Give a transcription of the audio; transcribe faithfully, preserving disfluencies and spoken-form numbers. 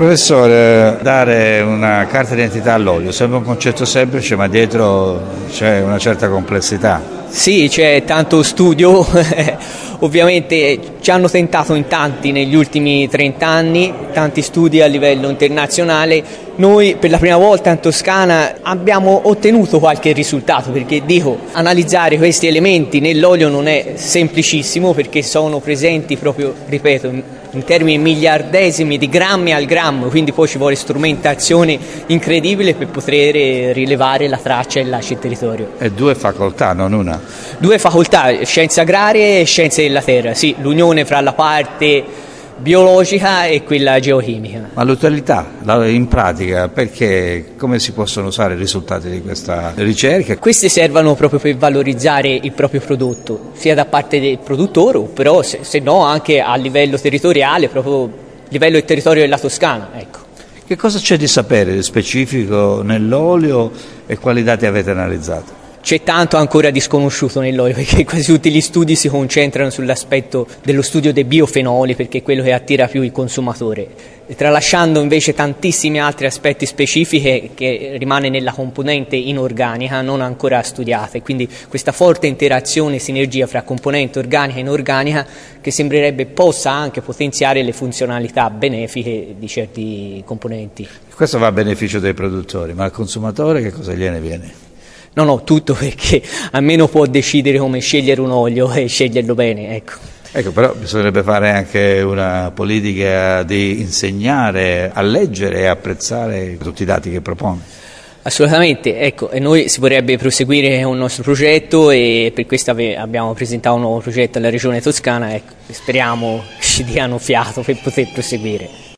Professore, dare una carta d'identità all'olio sembra un concetto semplice, ma dietro c'è una certa complessità. Sì, c'è tanto studio, ovviamente ci hanno tentato in tanti negli ultimi trenta anni, tanti studi a livello internazionale. Noi per la prima volta in Toscana abbiamo ottenuto qualche risultato, perché dico, analizzare questi elementi nell'olio non è semplicissimo, perché sono presenti proprio, ripeto, in termini miliardesimi di grammi al grammo, quindi poi ci vuole strumentazione incredibile per poter rilevare la traccia e là sul territorio. E due facoltà, non una? Due facoltà, scienze agrarie e scienze della terra, sì, l'unione fra la parte biologica e quella geochimica. Ma l'utilità, in pratica, perché come si possono usare i risultati di questa ricerca? Queste servono proprio per valorizzare il proprio prodotto, sia da parte del produttore, però se, se no anche a livello territoriale, proprio a livello del territorio della Toscana, ecco. Che cosa c'è di sapere di specifico nell'olio e quali dati avete analizzato? C'è tanto ancora di sconosciuto nell'olio, perché quasi tutti gli studi si concentrano sull'aspetto dello studio dei biofenoli, perché è quello che attira più il consumatore, tralasciando invece tantissimi altri aspetti specifici che rimane nella componente inorganica non ancora studiate, quindi questa forte interazione e sinergia fra componente organica e inorganica che sembrerebbe possa anche potenziare le funzionalità benefiche di certi componenti. Questo va a beneficio dei produttori, ma al consumatore che cosa gliene viene? No, no, tutto, perché almeno può decidere come scegliere un olio e sceglierlo bene, ecco. Ecco, però bisognerebbe fare anche una politica di insegnare a leggere e apprezzare tutti i dati che propone. Assolutamente, ecco, e noi si vorrebbe proseguire un nostro progetto e per questo abbiamo presentato un nuovo progetto alla Regione Toscana, ecco, e speriamo ci diano fiato per poter proseguire.